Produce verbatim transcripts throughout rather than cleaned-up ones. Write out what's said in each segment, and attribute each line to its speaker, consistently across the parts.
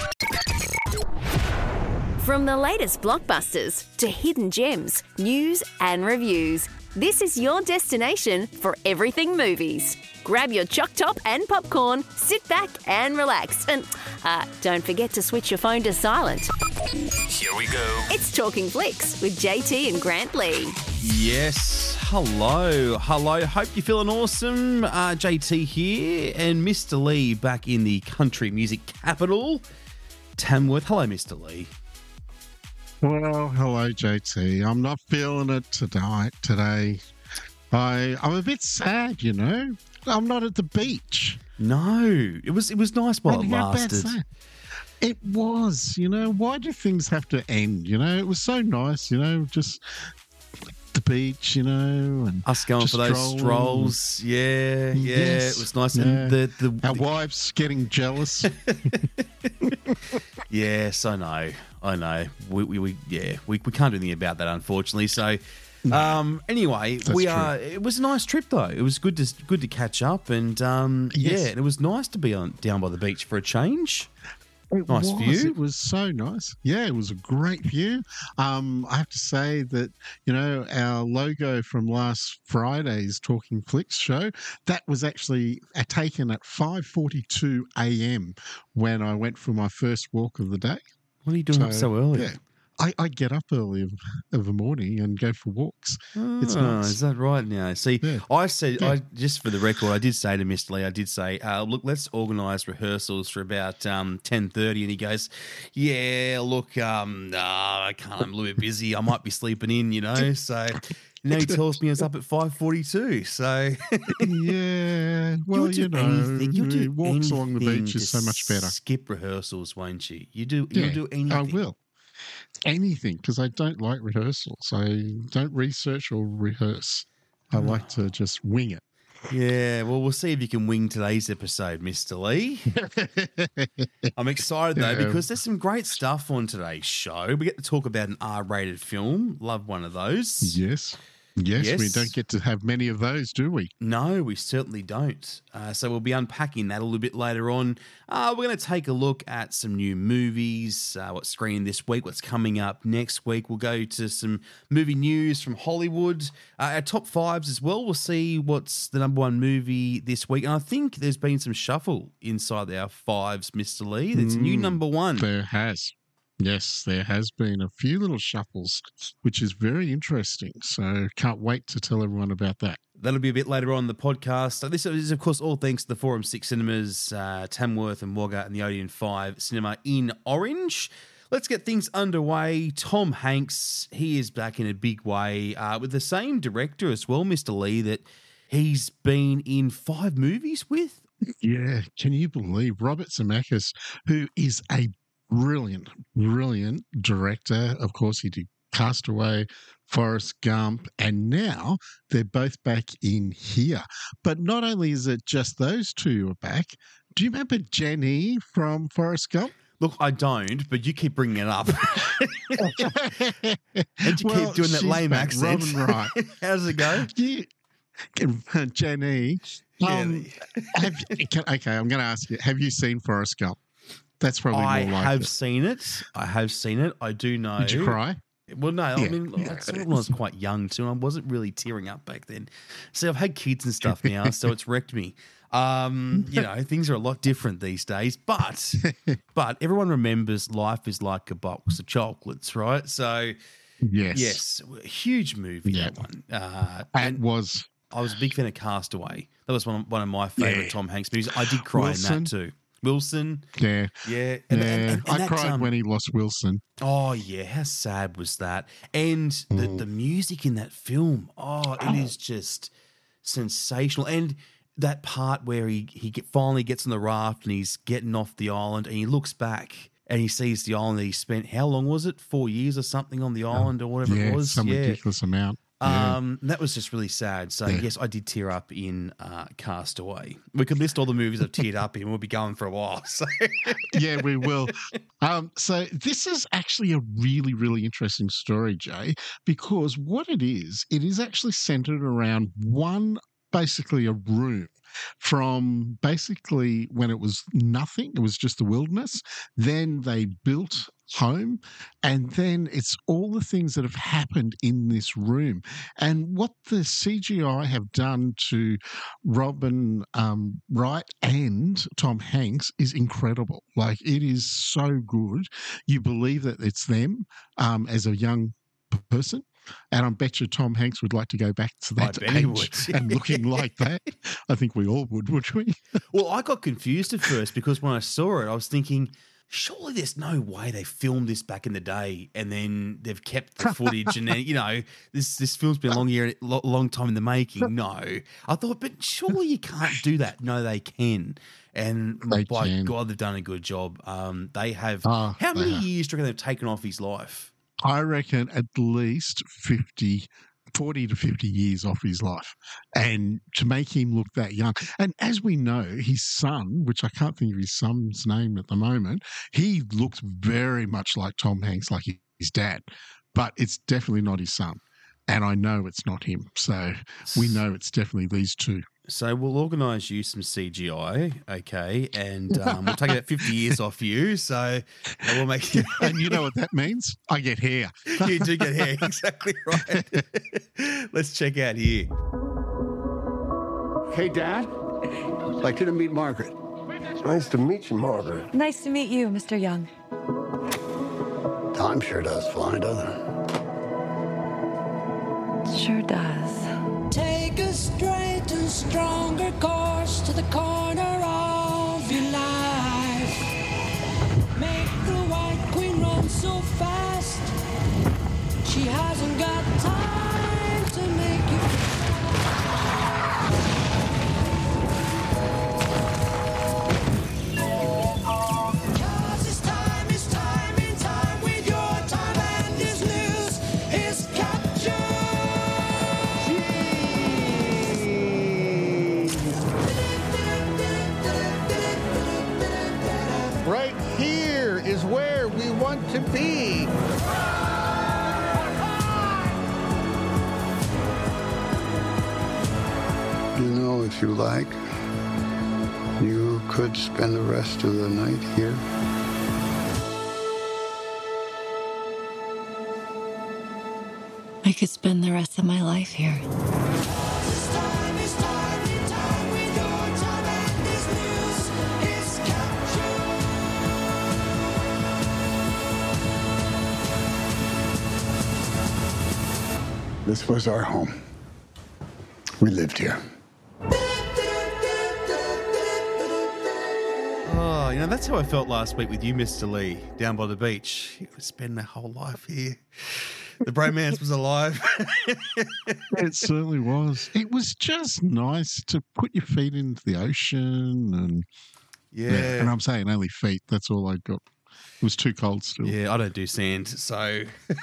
Speaker 1: From the latest blockbusters to hidden gems, news and reviews, this is your destination for everything movies. Grab your choc top and popcorn, sit back and relax. And uh, don't forget to switch your phone to silent.
Speaker 2: Here we go.
Speaker 1: It's Talking Flicks with J T and Grant Lee.
Speaker 3: Yes, hello, hello. Hope you're feeling awesome. Uh, J T here and Mister Lee back in the country music capital, Tamworth. Hello, Mister Lee.
Speaker 4: Well, hello, J T. I'm not feeling it tonight, today. I, I'm a bit sad, you know. I'm not at the beach.
Speaker 3: No, it was it was nice while
Speaker 4: And
Speaker 3: it
Speaker 4: how bad's
Speaker 3: lasted.
Speaker 4: that? It was, you know. Why do things have to end, you know? It was so nice, you know, just the beach, you know. And
Speaker 3: Us going
Speaker 4: just
Speaker 3: for those
Speaker 4: strolling.
Speaker 3: strolls. Yeah, yeah,
Speaker 4: Yes,
Speaker 3: it was nice.
Speaker 4: yeah.
Speaker 3: And the, the,
Speaker 4: Our wives getting jealous.
Speaker 3: Yes, I know. I know. We, we, we yeah, we, we can't do anything about that, unfortunately. So, um, anyway,
Speaker 4: That's
Speaker 3: we
Speaker 4: true.
Speaker 3: are. It was a nice trip, though. It was good to good to catch up, and um,
Speaker 4: Yes.
Speaker 3: yeah, and it was nice to be on down by the beach for a change.
Speaker 4: It
Speaker 3: Nice
Speaker 4: was.
Speaker 3: view.
Speaker 4: It was so nice. Yeah, it was a great view. Um, I have to say that, you know, our logo from last Friday's Talking Flicks show, that was actually uh, taken at five forty-two a.m. when I went for my first walk of the day.
Speaker 3: What are you doing up so early?
Speaker 4: Yeah. I, I get up early of, of the morning and go for walks. It's
Speaker 3: Oh,
Speaker 4: nice.
Speaker 3: is that right now? See,
Speaker 4: Yeah.
Speaker 3: I said,
Speaker 4: Yeah.
Speaker 3: I just for the record, I did say to Mister Lee, I did say, uh, look, let's organise rehearsals for about um, ten thirty, and he goes, yeah, look, um, no, I can't, I'm a little bit busy, I might be sleeping in, you know, so now he tells me it's up at five forty-two, so
Speaker 4: Yeah. Well,
Speaker 3: you'll do
Speaker 4: you know,
Speaker 3: anything, you'll do
Speaker 4: walks along the
Speaker 3: anything
Speaker 4: beach is
Speaker 3: to
Speaker 4: so much better.
Speaker 3: skip rehearsals, won't you? You do,
Speaker 4: Yeah,
Speaker 3: you'll do anything.
Speaker 4: I will. Anything, because I don't like rehearsals. I don't research or rehearse. I like to just wing it.
Speaker 3: Yeah, well, we'll see if you can wing today's episode, Mister Lee. I'm excited, though,
Speaker 4: Yeah.
Speaker 3: because there's some great stuff on today's show. We get to talk about an R-rated film. Love one of those.
Speaker 4: Yes. Yes, we
Speaker 3: Yes.
Speaker 4: don't get to have many of those, do we?
Speaker 3: No, we certainly don't. Uh, so we'll be unpacking that a little bit later on. Uh, we're going to take a look at some new movies, uh, what's screening this week, what's coming up next week. We'll go to some movie news from Hollywood. Uh, our top fives as well. We'll see what's the number one movie this week. And I think there's been some shuffle inside our fives, Mister Lee. It's a new
Speaker 4: Mm,
Speaker 3: number one.
Speaker 4: There has. Yes, there has been a few little shuffles, which is very interesting. So can't wait to tell everyone about that.
Speaker 3: That'll be a bit later on in the podcast. So this is, of course, all thanks to the Forum six Cinemas, uh, Tamworth and Wagga and the Odeon five Cinema in Orange. Let's get things underway. Tom Hanks, he is back in a big way uh, with the same director as well, Mister Lee, that he's been in five movies with.
Speaker 4: Yeah, can you believe Robert Zemeckis, who is a brilliant, brilliant director? Of course, he did Castaway, Forrest Gump, and now they're both back in here. But not only is it just those two are back, do you remember Jenny from Forrest Gump?
Speaker 3: Look, I don't, but you keep bringing it up. And you
Speaker 4: Well,
Speaker 3: keep doing that
Speaker 4: she's
Speaker 3: lame
Speaker 4: back,
Speaker 3: accent.
Speaker 4: Robin Wright.
Speaker 3: How does it go?
Speaker 4: You, Jenny. Um, have, can, okay, I'm going to ask you, have you seen Forrest Gump? That's probably
Speaker 3: I
Speaker 4: more like
Speaker 3: have
Speaker 4: it.
Speaker 3: seen it. I have seen it. I do know.
Speaker 4: Did you cry?
Speaker 3: Well, no. I
Speaker 4: Yeah.
Speaker 3: mean, I saw it when I was quite young too. I wasn't really tearing up back then. See, I've had kids and stuff now, so it's wrecked me. Um, you know, things are a lot different these days. But, but everyone remembers life is like a box of chocolates, right? So,
Speaker 4: Yes.
Speaker 3: yes, huge movie
Speaker 4: Yeah.
Speaker 3: that one. Uh,
Speaker 4: It
Speaker 3: and
Speaker 4: was.
Speaker 3: I was a big fan of Castaway. That was one of, one of my favorite
Speaker 4: Yeah.
Speaker 3: Tom Hanks movies. I did cry
Speaker 4: Wilson.
Speaker 3: in that too. Wilson,
Speaker 4: Yeah.
Speaker 3: yeah, and,
Speaker 4: yeah.
Speaker 3: and- and
Speaker 4: I
Speaker 3: that,
Speaker 4: cried
Speaker 3: um,
Speaker 4: when he lost Wilson.
Speaker 3: Oh yeah, how sad was that? And the
Speaker 4: Mm.
Speaker 3: the music in that film, oh, it is just sensational. And that part where he he get, finally gets on the raft and he's getting off the island and he looks back and he sees the island that he spent, how long was it? Four years or something on the island or whatever
Speaker 4: Yeah,
Speaker 3: it was.
Speaker 4: some
Speaker 3: yeah.
Speaker 4: ridiculous amount. Yeah.
Speaker 3: Um, that was just really sad. So
Speaker 4: Yeah.
Speaker 3: yes, I did tear up in uh, Castaway. We could list all the movies I've teared up in. We'll be going for a while. So
Speaker 4: Yeah, we will. Um, so this is actually a really, really interesting story, Jay, because what it is, it is actually centered around one basically a room from basically when it was nothing, it was just the wilderness. Then they built home, and then it's all the things that have happened in this room. And what the C G I have done to Robin um, Wright and Tom Hanks is incredible. Like, it is so good. You believe that it's them um, as a young person. And I bet you Tom Hanks would like to go back to that age and looking like that. I think we all would, would we?
Speaker 3: Well, I got confused at first because when I saw it, I was thinking, surely there's no way they filmed this back in the day and then they've kept the footage and then, you know, this this film's been a long year, long time in the making. No. I thought, but surely you can't do that. No, they can. And
Speaker 4: they
Speaker 3: by
Speaker 4: can.
Speaker 3: God, they've done a good job. Um, they have.
Speaker 4: Oh,
Speaker 3: how many
Speaker 4: they
Speaker 3: years do you reckon they've taken off his life?
Speaker 4: I reckon at least fifty, forty to fifty years off his life. And to make him look that young. And as we know, his son, which I can't think of his son's name at the moment, he looks very much like Tom Hanks, like his dad. But it's definitely not his son. And I know it's not him. So we know it's definitely these two.
Speaker 3: So we'll organise you some C G I, okay, and um, we'll take about fifty years off you. So we'll make you.
Speaker 4: And you know what that means? I get hair.
Speaker 3: You do get hair, exactly right. Let's check out here.
Speaker 5: Hey, Dad. I'd like you to meet Margaret.
Speaker 6: Nice to meet you, Margaret.
Speaker 7: Nice to meet you, Mister Young.
Speaker 5: Time sure does fly, doesn't it?
Speaker 7: Sure does.
Speaker 8: Take a straight and stronger course to the corner of your life. Make the White Queen run so fast. She hasn't got time to make you. Cause it's time, it's time, in time with your time, and this news is captured.
Speaker 9: Right here is where we want to be.
Speaker 5: You know, if you like, you could spend the rest of the night here.
Speaker 7: I could spend the rest of my life here.
Speaker 8: It's time, it's time, in time with your time, and this news is captured.
Speaker 5: This was our home. We lived here.
Speaker 3: Oh, you know, that's how I felt last week with you, Mister Lee, down by the beach. You would spend my whole life here. The bromance was alive.
Speaker 4: It certainly was. It was just nice to put your feet into the ocean and
Speaker 3: Yeah.
Speaker 4: yeah, and I'm saying only feet. That's all I got. It was too cold still.
Speaker 3: Yeah, I don't do sand, so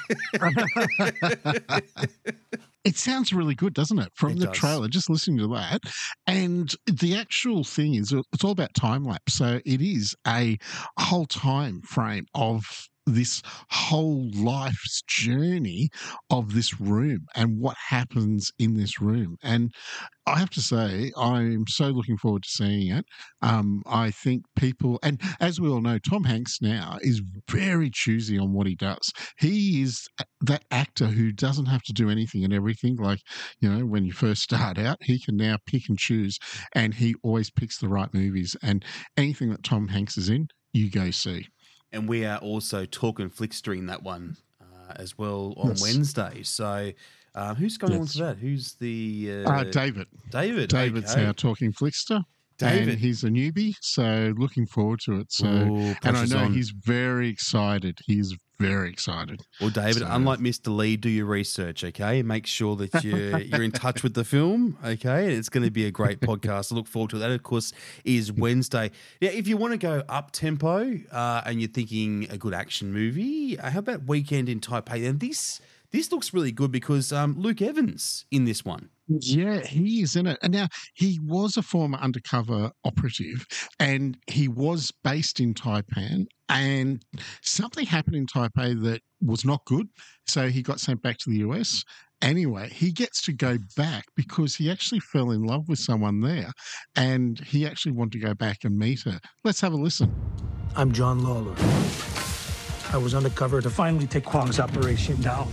Speaker 4: It sounds really good, doesn't it? From
Speaker 3: It
Speaker 4: the
Speaker 3: does.
Speaker 4: trailer, just listening to that. And the actual thing is, it's all about time lapse. So it is a whole time frame of this whole life's journey of this room and what happens in this room. And I have to say, I'm so looking forward to seeing it. Um, I think people, and as we all know, Tom Hanks now is very choosy on what he does. He is that actor who doesn't have to do anything and everything. Like, you know, when you first start out, he can now pick and choose, and he always picks the right movies. And anything that Tom Hanks is in, you go see.
Speaker 3: and we are also talking flickstering that one uh, as well on
Speaker 4: Yes.
Speaker 3: Wednesday. So um, who's going on
Speaker 4: Yes.
Speaker 3: to that? Who's the uh,
Speaker 4: Uh, David.
Speaker 3: David.
Speaker 4: David's
Speaker 3: okay.
Speaker 4: our talking flickster.
Speaker 3: David.
Speaker 4: And he's a newbie, so looking forward to it. So,
Speaker 3: Ooh,
Speaker 4: and I
Speaker 3: pressure's
Speaker 4: know
Speaker 3: on.
Speaker 4: he's very excited. He's very excited.
Speaker 3: Well, David,
Speaker 4: So-
Speaker 3: unlike Mister Lee, do your research, okay? Make sure that you're, you're in touch with the film, okay? It's going to be a great podcast. I look forward to it. That, of course, is Wednesday. Yeah, if you want to go up-tempo uh, and you're thinking a good action movie, uh, how about Weekend in Taipei? And this this looks really good because um, Luke Evans in this one.
Speaker 4: Yeah, he is in it. And now he was a former undercover operative, and he was based in Taipan. and something happened in Taipei that was not good. So he got sent back to the U S. Anyway, he gets to go back because he actually fell in love with someone there, and he actually wanted to go back and meet her. Let's have a listen.
Speaker 10: I'm John Lawler. I was undercover to finally take Kwong's operation down.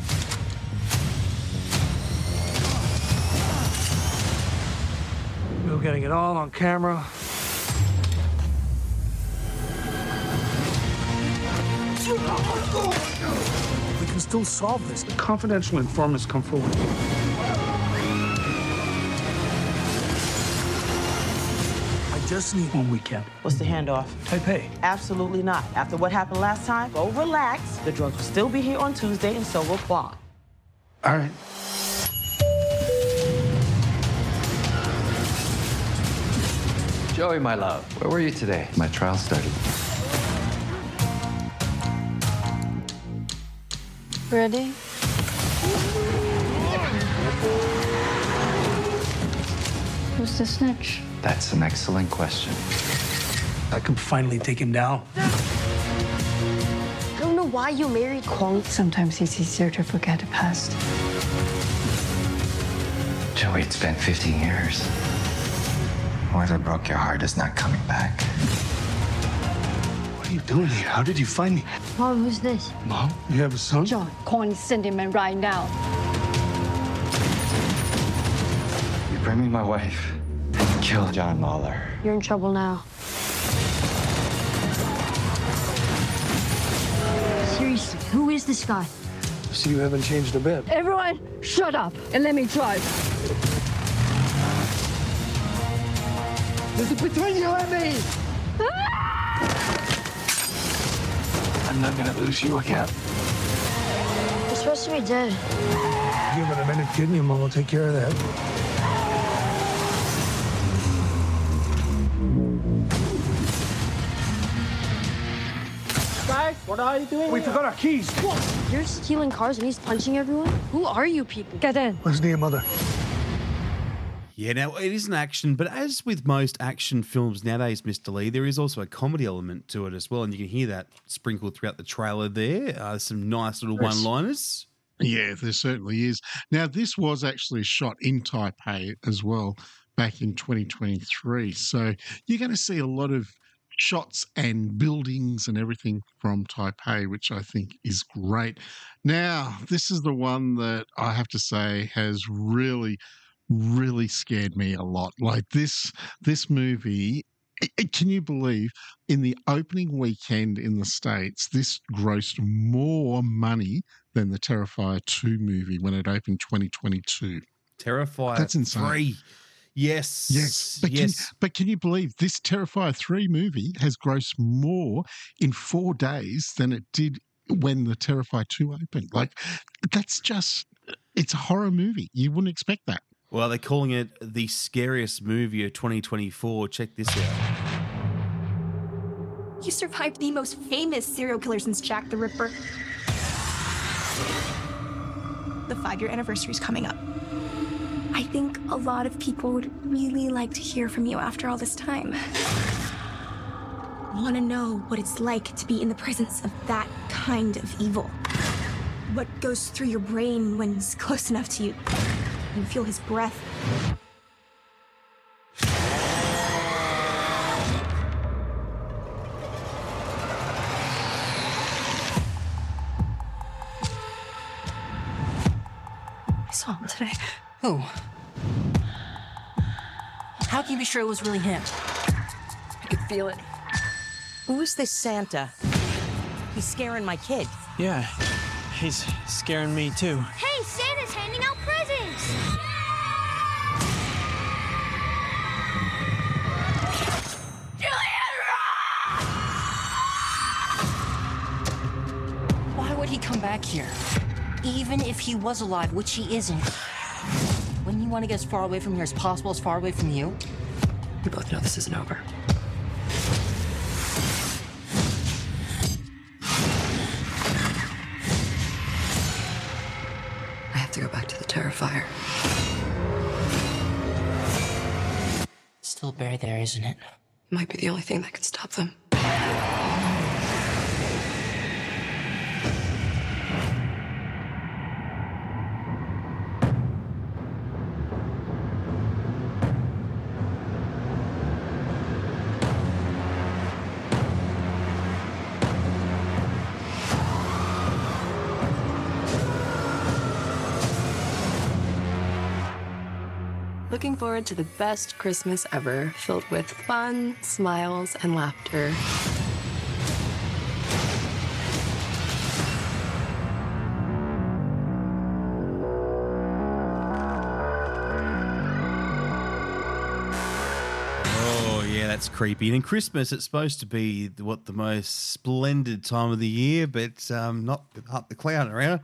Speaker 10: We were getting it all on camera. We can still solve this. The confidential informants come forward. I just need one weekend.
Speaker 11: What's the handoff?
Speaker 10: Taipei.
Speaker 11: Absolutely not. After what happened last time, go relax. The drugs will still be here on Tuesday, and so will Kwong.
Speaker 10: All right.
Speaker 12: Joey, my love, where were you today? My trial started.
Speaker 7: Ready? Who's the snitch?
Speaker 12: That's an excellent question.
Speaker 10: I can finally take him down.
Speaker 7: I don't know why you married Kwong. Sometimes it's easier to forget the past.
Speaker 12: Joey, it's been fifteen years. Whoever broke your heart is not coming back.
Speaker 10: What are you doing here? How did you find me?
Speaker 7: Mom, who's this?
Speaker 10: Mom, you have a son?
Speaker 7: John, Kwong is sending him right now.
Speaker 12: You bring me my wife. Kill John Lawler.
Speaker 7: You're in trouble now. Seriously, who is this guy?
Speaker 10: See, you haven't changed a bit.
Speaker 7: Everyone, shut up and let me drive.
Speaker 10: This is between you and me. I'm not gonna lose you again.
Speaker 7: You're supposed to be dead.
Speaker 10: Give it a minute, kid, and your mom will take care of that.
Speaker 11: Guys, what are you doing?
Speaker 10: We forgot our keys.
Speaker 7: What? You're stealing cars and he's punching everyone? Who are you people? Get in.
Speaker 10: Listen to your mother.
Speaker 3: Yeah, now it is an action, but as with most action films nowadays, Mister Lee, there is also a comedy element to it as well, and you can hear that sprinkled throughout the trailer there. Uh, some nice little
Speaker 4: Yes.
Speaker 3: one-liners.
Speaker 4: Yeah, there certainly is. Now, this was actually shot in Taipei as well back in twenty twenty-three. So you're going to see a lot of shots and buildings and everything from Taipei, which I think is great. Now, this is the one that I have to say has really, really scared me a lot. Like this, this movie, i- i- can you believe in the opening weekend in the States, this grossed more money than the Terrifier two movie when it opened twenty twenty-two.
Speaker 3: Terrifier
Speaker 4: That's insane.
Speaker 3: three. Yes.
Speaker 4: Yes. But,
Speaker 3: yes.
Speaker 4: Can, but can you believe this Terrifier three movie has grossed more in four days than it did when the Terrifier two opened? Like, that's just, it's a horror movie. You wouldn't expect that.
Speaker 3: Well, they're calling it the scariest movie of twenty twenty-four. Check this out.
Speaker 13: You survived the most famous serial killer since Jack the Ripper. The five-year anniversary is coming up. I think a lot of people would really like to hear from you after all this time. Want to know what it's like to be in the presence of that kind of evil. What goes through your brain when he's close enough to you. You feel his breath.
Speaker 14: I saw him today. Who? How can you be sure it was really him? I could feel it.
Speaker 11: Who is this Santa? He's scaring my kid.
Speaker 15: Yeah, he's scaring me too.
Speaker 16: Hey, Santa's handing out presents!
Speaker 14: Why would he come back here? Even if he was alive, which he isn't. Wouldn't you want to get as far away from here as possible, as far away from you?
Speaker 15: We both know this isn't over. I have to go back to the Terrifier.
Speaker 14: Still buried there, isn't it?
Speaker 15: Might be the only thing that can stop them.
Speaker 17: looking forward to the best Christmas ever, filled with fun, smiles, and laughter.
Speaker 3: That's creepy. And in Christmas, it's supposed to be the, what the most splendid time of the year, but um, not up the clown around.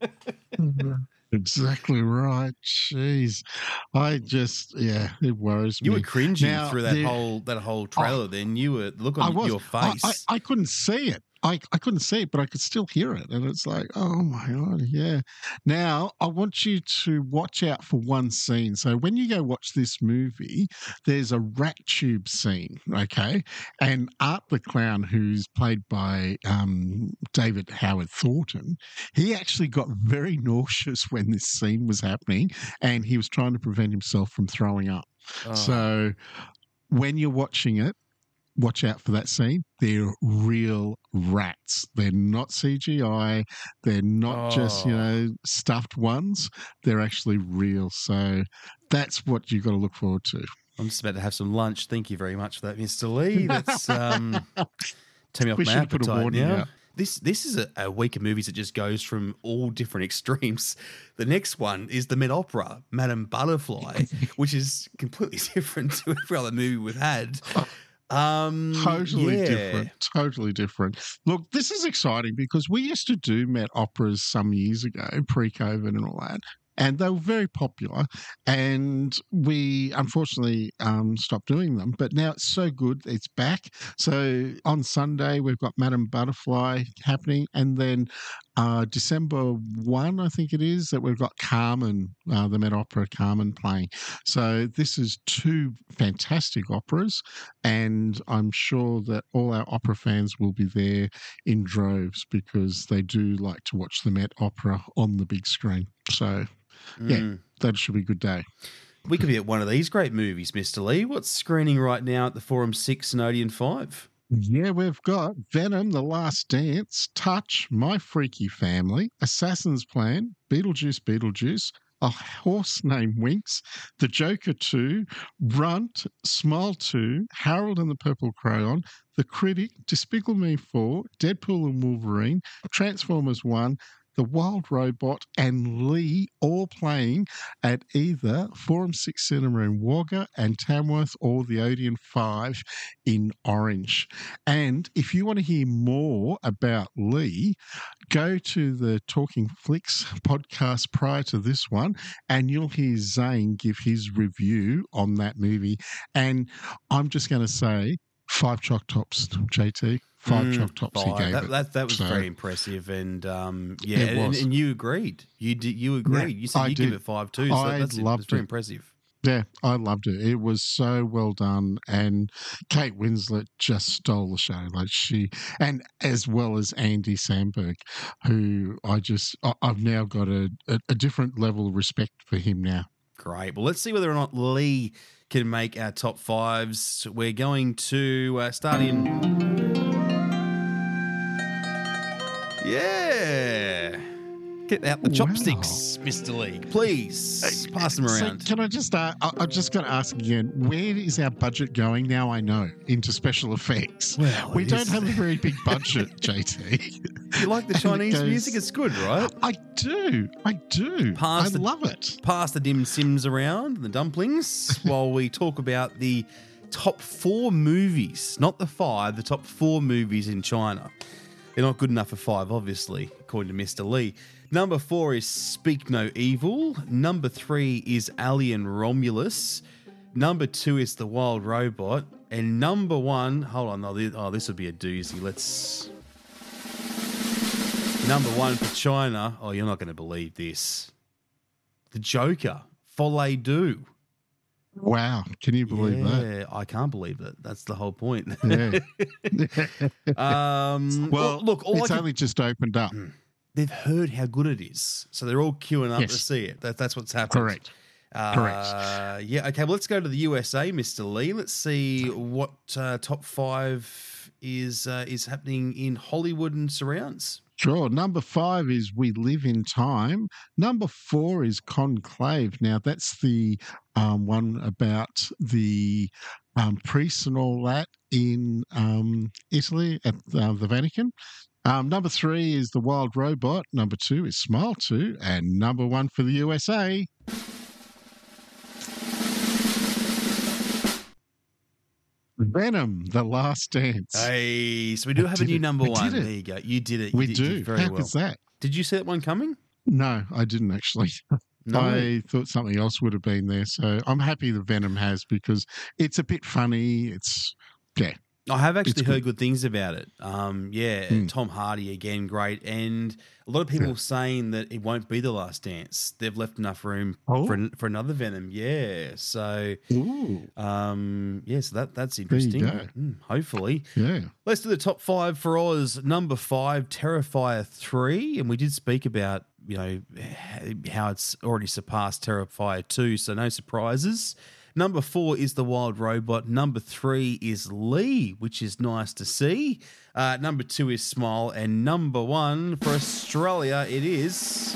Speaker 4: Exactly right. Jeez, I just yeah, it worries
Speaker 3: you
Speaker 4: me.
Speaker 3: You were cringing
Speaker 4: now,
Speaker 3: through that
Speaker 4: there,
Speaker 3: whole that whole trailer. Oh, then you were look on your face.
Speaker 4: I, I, I couldn't see it. I, I couldn't see it, but I could still hear it. And it's like, oh my God, yeah. Now, I want you to watch out for one scene. So when you go watch this movie, there's a rat tube scene, okay? And Art the Clown, who's played by um, David Howard Thornton, he actually got very nauseous when this scene was happening, and he was trying to prevent himself from throwing up. Oh. So when you're watching it, watch out for that scene. They're real rats. They're not C G I. They're not oh. just, you know, stuffed ones. They're actually real. So that's what you've got to look forward to.
Speaker 3: I'm just about to have some lunch. Thank you very much for that, Mister Lee. That's um, take me off
Speaker 4: we
Speaker 3: my
Speaker 4: should put a
Speaker 3: appetite
Speaker 4: warning
Speaker 3: now.
Speaker 4: out.
Speaker 3: This this is a, a week of movies that just goes from all different extremes. The next one is the Met Opera, Madame Butterfly, which is completely different to every other movie we've had. Um,
Speaker 4: totally
Speaker 3: yeah.
Speaker 4: different. Totally different. Look, this is exciting because we used to do Met Operas some years ago, pre-COVID and all that. And they were very popular, and we unfortunately um, stopped doing them. But now it's so good, it's back. So on Sunday, we've got Madame Butterfly happening, and then uh, December first, I think it is, that we've got Carmen, uh, the Met Opera Carmen playing. So this is two fantastic operas, and I'm sure that all our opera fans will be there in droves because they do like to watch the Met Opera on the big screen. So... yeah, mm. that should be a good day.
Speaker 3: We could be at one of these great movies, Mister Lee. What's screening right now at the Forum six and Odeon five?
Speaker 4: Yeah, we've got Venom, The Last Dance, Touch, My Freaky Family, Assassin's Plan, Beetlejuice, Beetlejuice, A Horse Named Winx, The Joker two, Runt, Smile two, Harold and the Purple Crayon, The Critic, Despicable Me four, Deadpool and Wolverine, Transformers one, The Wild Robot, and Lee, all playing at either Forum six Cinema in Wagga and Tamworth or the Odeon five in Orange. And if you want to hear more about Lee, go to the Talking Flicks podcast prior to this one, and you'll hear Zane give his review on that movie. And I'm just going to say, five chalk tops, J T. Five mm, chalk tops he gave
Speaker 3: that,
Speaker 4: it.
Speaker 3: That, that was
Speaker 4: so,
Speaker 3: very impressive, and um, yeah,
Speaker 4: it
Speaker 3: and,
Speaker 4: was.
Speaker 3: and you agreed. You did. You agreed.
Speaker 4: Yeah,
Speaker 3: you said
Speaker 4: I
Speaker 3: you
Speaker 4: did.
Speaker 3: give it five too. So
Speaker 4: I
Speaker 3: that's
Speaker 4: loved
Speaker 3: it. Very
Speaker 4: it.
Speaker 3: impressive.
Speaker 4: Yeah, I loved it. It was so well done, and Kate Winslet just stole the show. Like she, and as well as Andy Samberg, who I just, I, I've now got a, a, a different level of respect for him now.
Speaker 3: Great. Well, let's see whether or not Lee can make our top fives. We're going to uh, start in. Yeah. Get out the chopsticks, wow. Mister Lee. Please pass them around.
Speaker 4: So can I just, uh, I, I'm just going to ask again, where is our budget going now? I know, into special effects.
Speaker 3: Well,
Speaker 4: we don't
Speaker 3: is.
Speaker 4: have a very big budget, J T.
Speaker 3: You like the Chinese it goes, music? It's good, right?
Speaker 4: I do. I do. Pass I
Speaker 3: the,
Speaker 4: love it.
Speaker 3: Pass the dim sims around, the dumplings, while we talk about the top four movies, not the five, the top four movies in China. They're not good enough for five, obviously, according to Mister Lee. Number four is Speak No Evil. Number three is Alien Romulus. Number two is The Wild Robot. And number one, hold on, oh, oh this would be a doozy. Let's... Number one for China, oh, you're not going to believe this. The Joker, Folie Deux.
Speaker 4: Wow, can you believe
Speaker 3: yeah,
Speaker 4: that?
Speaker 3: Yeah, I can't believe it. That's the whole point.
Speaker 4: Yeah.
Speaker 3: um,
Speaker 4: well,
Speaker 3: look, all
Speaker 4: it's
Speaker 3: can...
Speaker 4: only just opened up.
Speaker 3: They've heard how good it is, so they're all queuing up
Speaker 4: yes.
Speaker 3: to see it. That, that's what's happening.
Speaker 4: Correct.
Speaker 3: Uh,
Speaker 4: Correct.
Speaker 3: Yeah, okay, well, let's go to the U S A, Mister Lee. Let's see what uh, top five is uh, is happening in Hollywood and surrounds.
Speaker 4: Sure. Number five is We Live in Time. Number four is Conclave. Now, that's the um, one about the um, priests and all that in um, Italy at uh, the Vatican. Um, number three is The Wild Robot. Number two is Smile two. And number one for the U S A. Venom, The Last Dance.
Speaker 3: Hey, so we do
Speaker 4: I
Speaker 3: have a
Speaker 4: did
Speaker 3: new
Speaker 4: it.
Speaker 3: number
Speaker 4: I
Speaker 3: one.
Speaker 4: did it.
Speaker 3: There you go. You did it. You
Speaker 4: We
Speaker 3: did, you
Speaker 4: do.
Speaker 3: did very
Speaker 4: How
Speaker 3: well.
Speaker 4: was that?
Speaker 3: Did you see that one coming?
Speaker 4: No, I didn't actually.
Speaker 3: No.
Speaker 4: I thought something else would have been there. So I'm happy the Venom has because it's a bit funny. It's, yeah.
Speaker 3: I have actually
Speaker 4: It's
Speaker 3: heard
Speaker 4: good.
Speaker 3: good things about it. Um, yeah,
Speaker 4: Mm.
Speaker 3: Tom Hardy again, great, and a lot of people
Speaker 4: Yeah.
Speaker 3: saying that it won't be The Last Dance. They've left enough room
Speaker 4: Oh.
Speaker 3: for an- for another Venom. Yeah, so
Speaker 4: Ooh.
Speaker 3: um, yeah, so that that's
Speaker 4: you
Speaker 3: interesting.
Speaker 4: go.
Speaker 3: Mm, hopefully,
Speaker 4: Yeah.
Speaker 3: let's do the top five for Oz. Number five, Terrifier three, and we did speak about you know how it's already surpassed Terrifier two, so no surprises. Number four is The Wild Robot. Number three is Lee, which is nice to see. Uh, number two is Smile. And number one for Australia, it is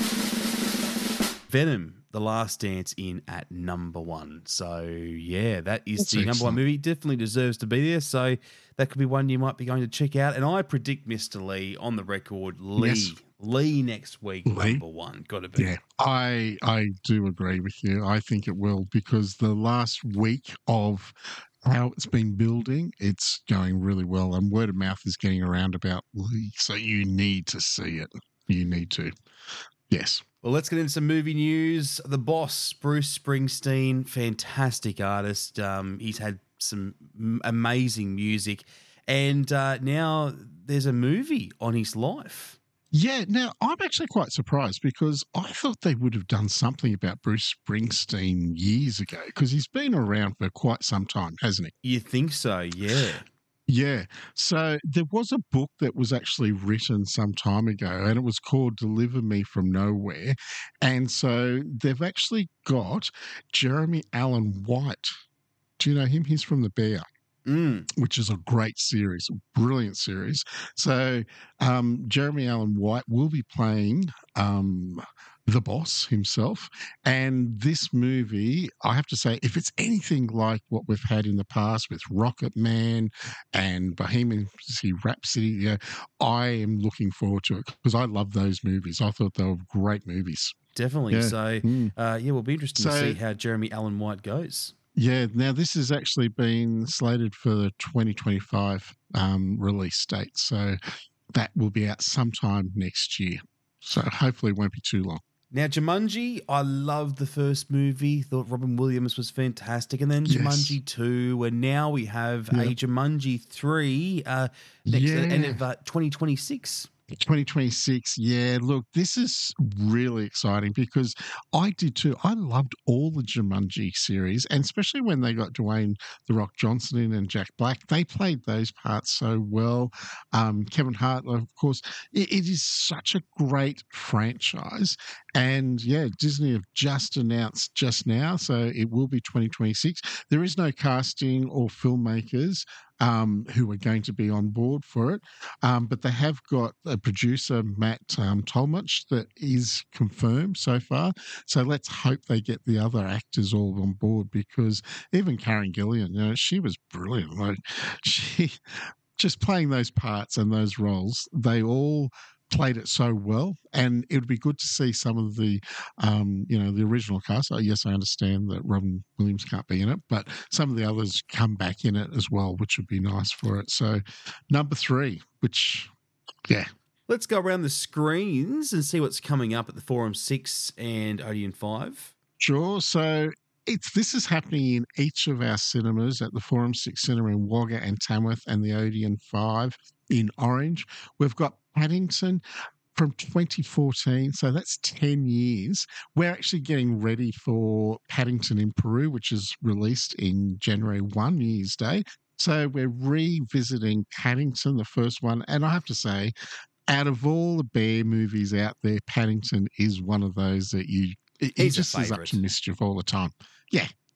Speaker 3: Venom, The Last Dance in at number one. So, yeah, that is
Speaker 4: That's
Speaker 3: the number one
Speaker 4: excellent.
Speaker 3: movie. Definitely deserves to be there. So that could be one you might be going to check out. And I predict Mister Lee on the record, Lee.
Speaker 4: Yes.
Speaker 3: Lee next week,
Speaker 4: Lee?
Speaker 3: number one. Got to be.
Speaker 4: Yeah, I I do agree with you. I think it will because the last week of how it's been building, it's going really well, and word of mouth is getting around about Lee. So you need to see it. You need to. Yes.
Speaker 3: Well, let's get into some movie news. The Boss, Bruce Springsteen, fantastic artist. Um, he's had some m- amazing music, and uh, now there's a movie on his life.
Speaker 4: Yeah, now I'm actually quite surprised because I thought they would have done something about Bruce Springsteen years ago because he's been around for quite some time, hasn't he?
Speaker 3: You think so? Yeah.
Speaker 4: Yeah. So there was a book that was actually written some time ago and it was called Deliver Me From Nowhere. And so they've actually got Jeremy Allen White. Do you know him? He's from The Bear.
Speaker 3: Mm.
Speaker 4: Which is a great series, a brilliant series. So um, Jeremy Allen White will be playing um, the boss himself. And this movie, I have to say, if it's anything like what we've had in the past with Rocket Man and Bohemian Rhapsody, you know, I am looking forward to it because I love those movies. I thought they were great movies.
Speaker 3: Definitely.
Speaker 4: Yeah.
Speaker 3: So,
Speaker 4: Mm.
Speaker 3: uh, yeah, we'll be interested to
Speaker 4: So-
Speaker 3: see how Jeremy Allen White goes.
Speaker 4: Yeah, now this has actually been slated for the twenty twenty-five um, release date. So that will be out sometime next year. So hopefully it won't be too long.
Speaker 3: Now, Jumanji, I loved the first movie. Thought Robin Williams was fantastic. And then
Speaker 4: Yes.
Speaker 3: Jumanji two. And now we have
Speaker 4: Yeah.
Speaker 3: a Jumanji three uh, next
Speaker 4: Yeah.
Speaker 3: at the end of uh, twenty twenty-six.
Speaker 4: twenty twenty-six, yeah. Look, this is really exciting because I did too. I loved all the Jumanji series, and especially when they got Dwayne The Rock Johnson in and Jack Black. They played those parts so well. Um, Kevin Hart, of course. It, it is such a great franchise. And yeah, Disney have just announced just now, so it will be twenty twenty-six. There is no casting or filmmakers um, who are going to be on board for it, um, but they have got a producer, Matt um, Tolmach, that is confirmed so far. So let's hope they get the other actors all on board because even Karen Gillian, you know, she was brilliant. Like she just playing those parts and those roles, they all played it so well, and it would be good to see some of the, um, you know, the original cast. Oh, yes, I understand that Robin Williams can't be in it, but some of the others come back in it as well, which would be nice for it. So, number three, which, yeah.
Speaker 3: Let's go around the screens and see what's coming up at the Forum six and Odeon five.
Speaker 4: Sure. So, it's this is happening in each of our cinemas at the Forum six Cinema in Wagga and Tamworth and the Odeon five in Orange. We've got Paddington from twenty fourteen, so that's ten years. We're actually getting ready for Paddington in Peru, which is released in January first, New Year's Day. So we're revisiting Paddington, the first one, and I have to say, out of all the bear movies out there, Paddington is one of those that you, he
Speaker 3: He's a
Speaker 4: just is up
Speaker 3: favourite.
Speaker 4: to mischief all the time. Yeah,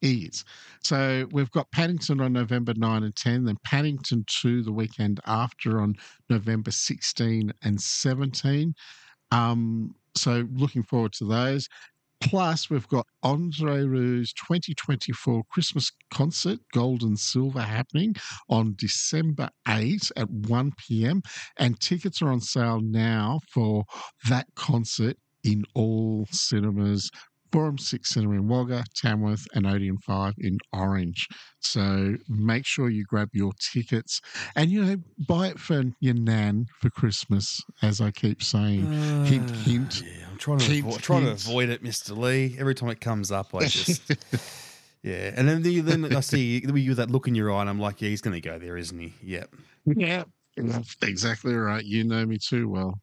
Speaker 4: is. So we've got Paddington on November nine and ten, then Paddington two the weekend after on November sixteen and seventeen. Um, so looking forward to those. Plus, we've got Andre Rieu's twenty twenty-four Christmas concert, Gold and Silver, happening on December eighth at one p.m. And tickets are on sale now for that concert in all cinemas. Forum six Cinema in Wagga, Tamworth, and Odeon five in Orange. So make sure you grab your tickets and, you know, buy it for your nan for Christmas, as I keep saying. Uh, hint, hint.
Speaker 3: Yeah, I'm trying to,
Speaker 4: hint,
Speaker 3: avoid, trying to
Speaker 4: hint.
Speaker 3: avoid it, Mister Lee. Every time it comes up, I just... yeah. And then, the, then I see you with that look in your eye and I'm like, yeah, he's going to go there, isn't he? Yep.
Speaker 4: Yeah. Exactly right. You know me too well.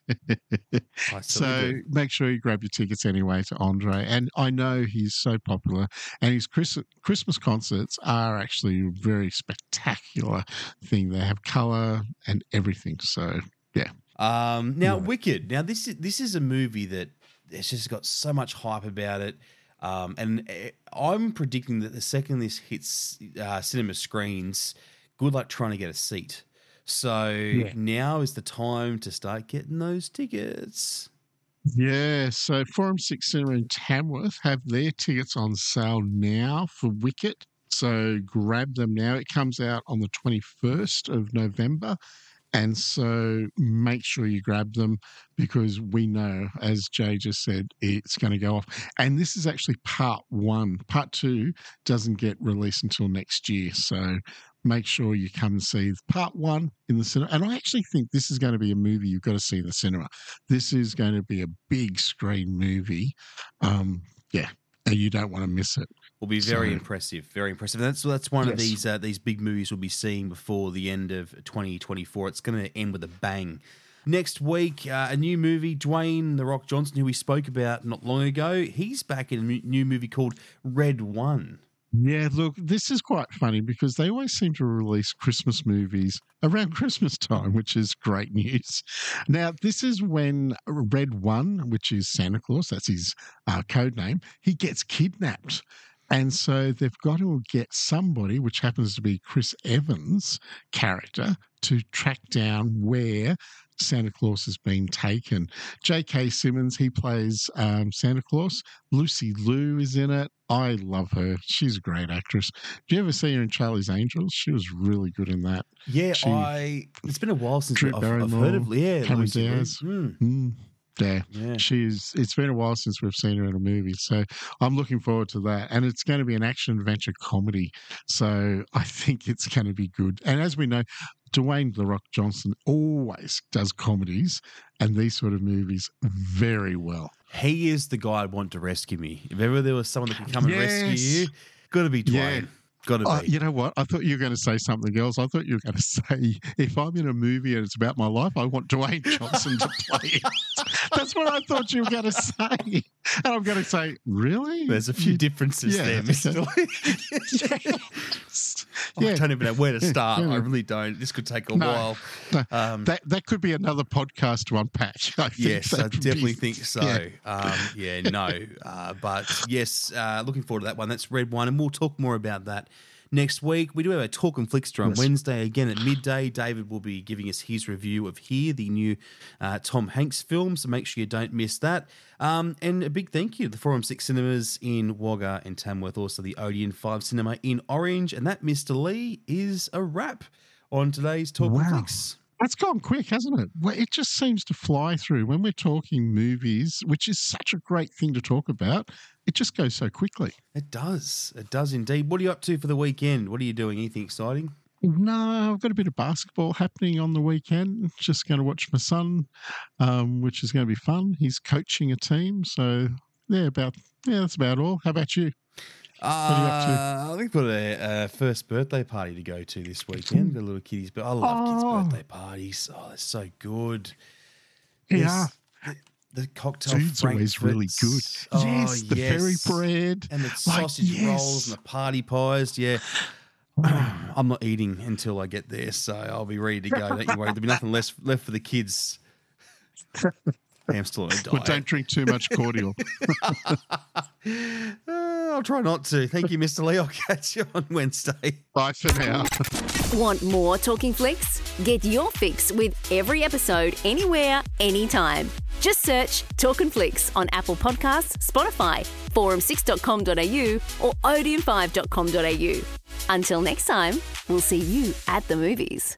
Speaker 4: So
Speaker 3: do.
Speaker 4: make sure you grab your tickets anyway to Andre. And I know he's so popular, and his Chris- Christmas concerts are actually a very spectacular thing. They have colour and everything. So, yeah.
Speaker 3: Um, now,
Speaker 4: Yeah.
Speaker 3: Wicked. Now, this is, this is a movie that it's just got so much hype about it. Um, and I'm predicting that the second this hits uh, cinema screens, good luck trying to get a seat. So
Speaker 4: Yeah.
Speaker 3: now is the time to start getting those tickets.
Speaker 4: Yeah, so Forum six Cinema in Tamworth have their tickets on sale now for Wicket. So grab them now. It comes out on the twenty-first of November. And so make sure you grab them because we know, as Jay just said, it's going to go off. And this is actually part one. Part two doesn't get released until next year. So make sure you come and see part one in the cinema. And I actually think this is going to be a movie you've got to see in the cinema. This is going to be a big screen movie. Um, yeah, and you don't want to miss it.
Speaker 3: Will be very
Speaker 4: So-
Speaker 3: impressive, very impressive. That's that's one of
Speaker 4: Yes.
Speaker 3: these uh, these big movies we'll be seeing before the end of twenty twenty-four. It's going to end with a bang. Next week, uh, a new movie, Dwayne The Rock Johnson, who we spoke about not long ago. He's back in a mu- new movie called Red One.
Speaker 4: Yeah, look, this is quite funny because they always seem to release Christmas movies around Christmas time, which is great news. Now, this is when Red One, which is Santa Claus, that's his uh, code name, he gets kidnapped. And so they've got to get somebody, which happens to be Chris Evans' character, to track down where Santa Claus has been taken. J K. Simmons, he plays um, Santa Claus. Lucy Liu is in it. I love her. She's a great actress. Did you ever see her in Charlie's Angels? She was really good in that.
Speaker 3: Yeah,
Speaker 4: She-
Speaker 3: I. It's been a while since
Speaker 4: Drew
Speaker 3: I've, I've
Speaker 4: Barrymore,
Speaker 3: heard of. Yeah,
Speaker 4: Cameron
Speaker 3: Lucy Liu.
Speaker 4: Diaz.
Speaker 3: Mm.
Speaker 4: Mm, yeah.
Speaker 3: Yeah.
Speaker 4: she's. It's been a while since we've seen her in a movie, so I'm looking forward to that. And it's going to be an action adventure comedy, so I think it's going to be good. And as we know, Dwayne The Rock Johnson always does comedies and these sort of movies very well.
Speaker 3: He is the guy I'd want to rescue me. If ever there was someone that could come and rescue
Speaker 4: Yes.
Speaker 3: you, got to be Dwayne.
Speaker 4: Yeah.
Speaker 3: Got to
Speaker 4: Uh,
Speaker 3: be.
Speaker 4: you know what? I thought you were going to say something else. I thought you were going to say, if I'm in a movie and it's about my life, I want Dwayne Johnson to play it. That's what I thought you were going to say. And I'm going to say, really?
Speaker 3: There's a few differences
Speaker 4: Yeah.
Speaker 3: there, Mister Lee.
Speaker 4: Yes.
Speaker 3: I
Speaker 4: Yeah.
Speaker 3: don't even know where to
Speaker 4: Yeah,
Speaker 3: start.
Speaker 4: yeah.
Speaker 3: I really don't. This could take a
Speaker 4: No.
Speaker 3: while.
Speaker 4: No,
Speaker 3: Um,
Speaker 4: that that could be another podcast to unpack. I think
Speaker 3: Yes, I
Speaker 4: that would
Speaker 3: definitely
Speaker 4: be-
Speaker 3: think so.
Speaker 4: Yeah.
Speaker 3: Um, yeah, no. Uh, but yes, uh, looking forward to that one. That's Red One, and we'll talk more about that next week. We do have a Talk and Flickster on
Speaker 4: Yes.
Speaker 3: Wednesday again at midday. David will be giving us his review of Here, the new uh, Tom Hanks film, so make sure you don't miss that. Um, and a big thank you to the Forum six Cinemas in Wagga and Tamworth, also the Odeon five Cinema in Orange. And that, Mister Lee, is a wrap on today's Talk and
Speaker 4: Wow.
Speaker 3: Flicks.
Speaker 4: That's gone quick, hasn't it? Well, it just seems to fly through. When we're talking movies, which is such a great thing to talk about, it just goes so quickly.
Speaker 3: It does. It does indeed. What are you up to for the weekend? What are you doing? Anything exciting?
Speaker 4: No, I've got a bit of basketball happening on the weekend. Just going to watch my son, um, which is going to be fun. He's coaching a team. So, yeah, about yeah, that's about all. How about you?
Speaker 3: Uh,
Speaker 4: are you up to?
Speaker 3: I think we've got a, a first birthday party to go to this weekend. Got a little kiddies, but I love
Speaker 4: Oh.
Speaker 3: kids' birthday parties. Oh, they're so good.
Speaker 4: Yeah.
Speaker 3: The, the cocktail
Speaker 4: Food's always really good.
Speaker 3: Frankfurts. Oh,
Speaker 4: Yes, the
Speaker 3: yes.
Speaker 4: fairy bread.
Speaker 3: And the
Speaker 4: Like,
Speaker 3: sausage
Speaker 4: yes.
Speaker 3: rolls and the party pies. Yeah. I'm not eating until I get there, so I'll be ready to go. Don't you worry. There'll be nothing less left for the kids. I'm still on a diet.
Speaker 4: But don't drink too much cordial.
Speaker 3: Uh, I'll try not to. Thank you, Mister Lee. I'll catch you on Wednesday.
Speaker 4: Bye for now.
Speaker 1: Want more Talking Flicks? Get your fix with every episode anywhere, anytime. Just search Talking Flicks on Apple Podcasts, Spotify, forum six dot com dot a u or odeon five dot com dot a u. Until next time, we'll see you at the movies.